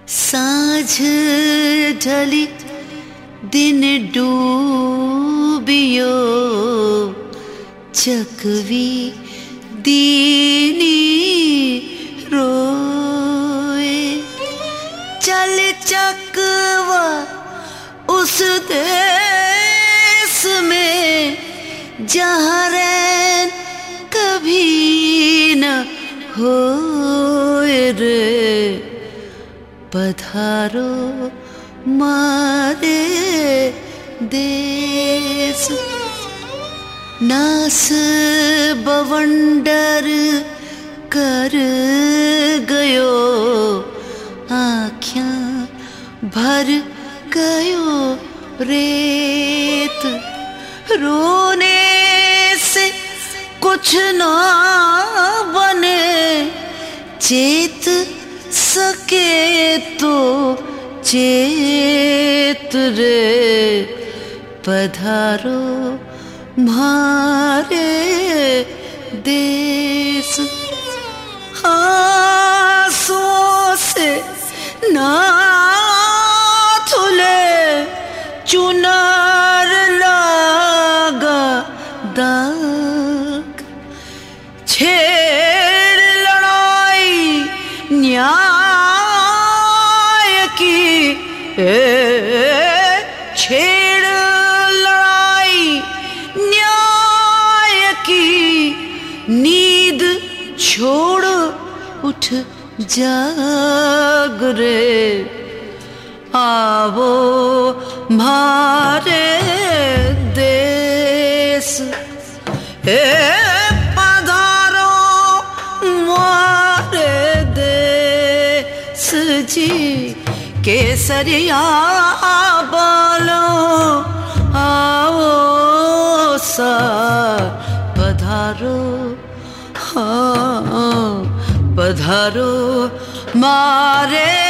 साँझ ढली दिन डूबियो, चकवी दीनी रोए। चल चकवा उस देश में जहाँ रैन कभी न होए रे। पधारो मारे देश, नास बवंडर कर गयो, आँखियाँ भर गयो रेत। रोने से कुछ ना बने, चेत सके तो चेत रे। पधारो मारे देश, आंसुओं से नाथ ले चुनार लागा दाग। छेड़ लड़ाई न्याय की, छेड़ लड़ाई न्याय की। नींद छोड़ उठ जाग रे। आवो मारे देश, पधारो मारे देश जी। केसरिया बोलो आओ सा, पधारो हाँ पधारो मारे